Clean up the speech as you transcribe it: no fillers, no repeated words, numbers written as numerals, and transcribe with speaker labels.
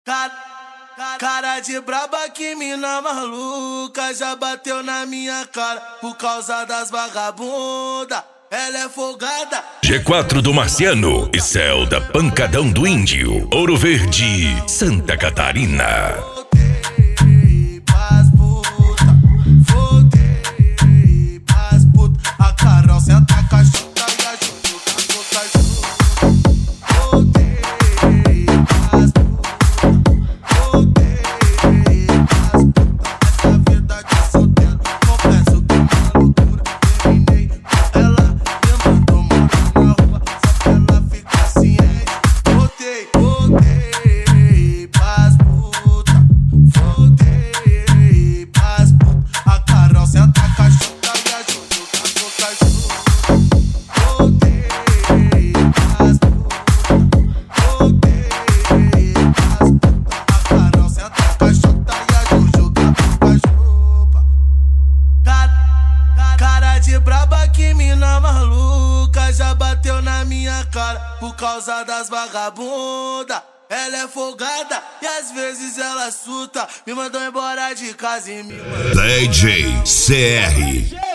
Speaker 1: Cara de braba, que mina maluca, já bateu na minha cara por causa das vagabunda. Ela é folgada.
Speaker 2: G4 do Marciano e Céu da Pancadão do Índio, Ouro Verde, Santa Catarina.
Speaker 1: A Carol senta a cachuta e a Juju tá essa vida de solteiro, confesso que é uma loucura. Terminei com ela, mesmo tô morando na rua, só pra ela ficar ciente. Voltei pras puta, voltei pras puta. A Carol senta a cachuta e a Juju tá com caju. Voltei pras puta, voltei pras puta. A Carol senta a cachuta e a Juju tá com caju. Cara de braba, que mina maluca, já bateu na minha cara por causa das vagabunda. Ela é folgada e às vezes ela surta, me mandou embora de casa e me mandou.
Speaker 2: DJ CR